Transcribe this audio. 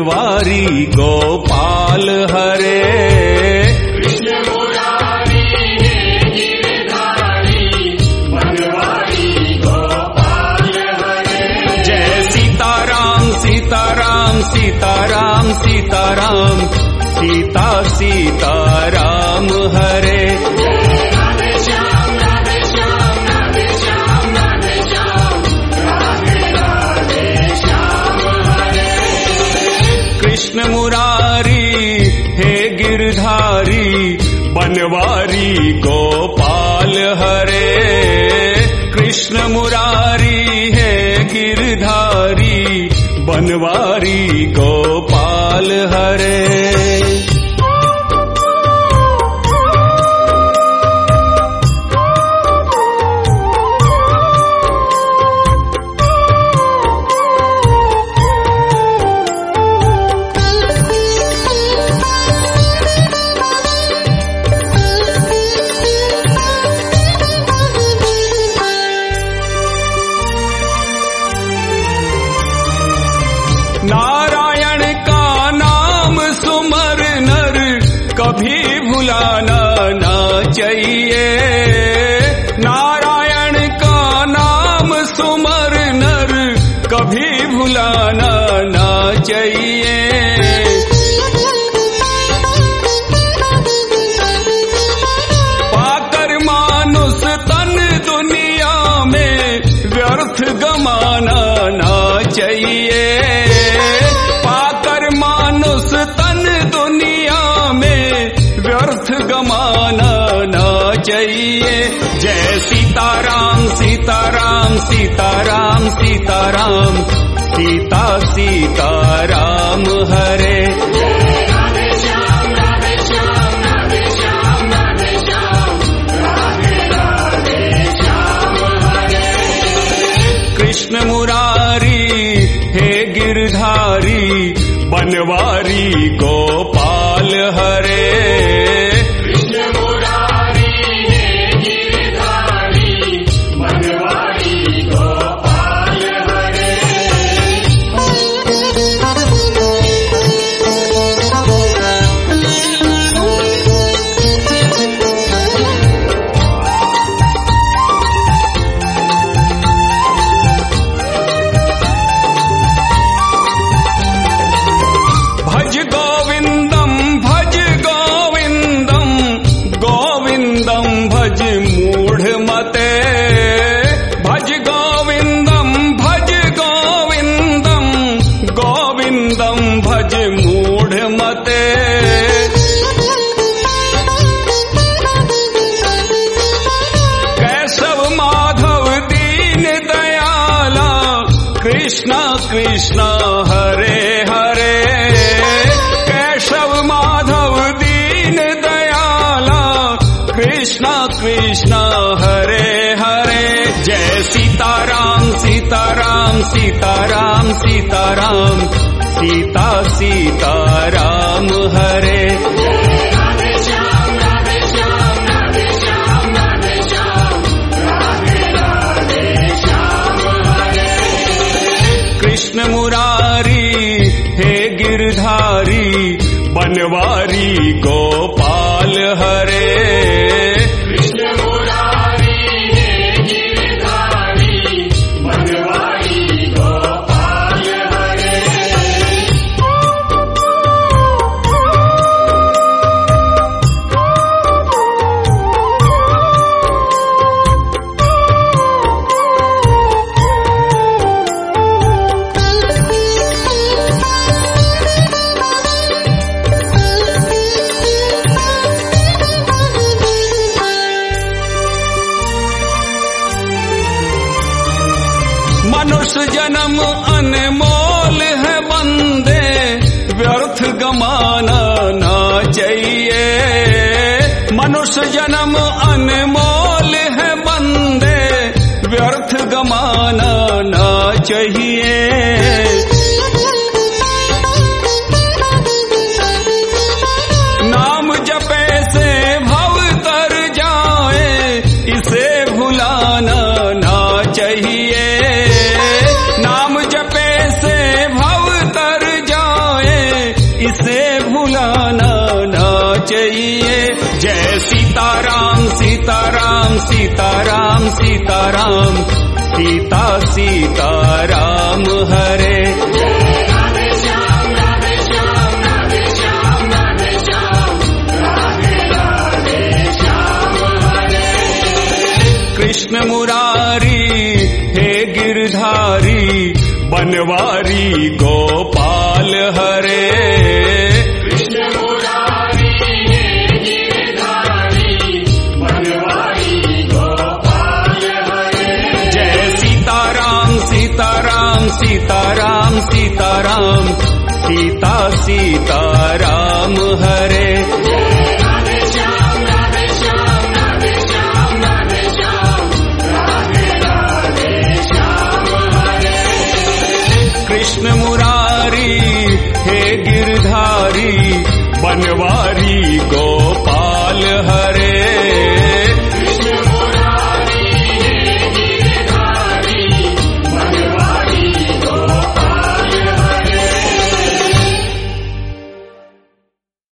बनवारी गोपाल हरे। कृष्ण मुरारी है गिरधारी बनवारी गोपाल हरे। जय सीताराम सीताराम सीताराम सीताराम सीता सीताराम हरे। राधे श्याम राधे श्याम राधे श्याम राधे श्याम राधे राधे श्याम हरे। कृष्ण मुरारी हे गिरधारी बनवारी गोपाल हरे। कृष्ण मुरारी है गिरधारी बनवारी गोपाल हरे। नारायण का नाम सुमर नर कभी भुलाना ना चाहिए। नारायण का नाम सुमर नर कभी भुलाना ना चाहिए। पाकर मानुष तन दुनिया में व्यर्थ गमाना ना चाहिए। तन दुनिया में व्यर्थ गमाना ना चाहिए। जय सीताराम सीताराम सीताराम सीताराम सीता सीताराम हरे। राधे श्याम राधे श्याम राधे श्याम राधे श्याम राधे राधे श्याम हरे। कृष्ण मुरारी हे गिरधारी बनवारी गोपाल हरे। कृष्ण मुरारी है गिरधारी बनवारी गोपाल हरे। भज गोविंदम भज गोविंदम गोविंदम भज मूढ़ मते। भज गोविंदम भज गोविंदम गोविंदम भज मूढ़ मते। कैशव माधव दीन दयाला कृष्णा कृष्णा हरे हरे। कैशव माधव दीन दयाला कृष्णा कृष्णा हरे हरे। जय सीताराम सीताराम सीताराम सीताराम सीता सीताराम हरे। राधे श्याम राधे श्याम राधे श्याम राधे श्याम राधे राधे श्याम हरे। कृष्ण मुरारी हे गिरधारी बनवारी गोपाल हरे। कृष्ण मुरारी है गिरधारी बनवारी गोपाल हरे। मनुष्य जन्म अनमोल है बंदे व्यर्थ गमाना ना चाहिए। मनुष्य जन्म अनमोल है बंदे व्यर्थ गमाना ना चाहिए। नाम जपे से भव तर जाए इसे भुलाना ना चाहिए। नाम जपे से भव तर जाए सीताराम सीताराम सीताराम सीताराम सीता सीताराम हरे राधे श्याम राधे श्याम राधे श्याम राधे श्याम राधे राधे श्याम हरे कृष्ण मुरारी हे गिरधारी बनवारी गोपाल हरे कृष्ण मुरारी हे गिरधारी बनवारी गोपाल हरे जय सीताराम सीताराम सीताराम सीताराम सीता सीताराम हरे राधे श्याम राधे श्याम राधे श्याम राधे श्याम राधे राधे श्याम हरे कृष्ण मुरारी हे गिरधारी बनवारी गोपाल हरे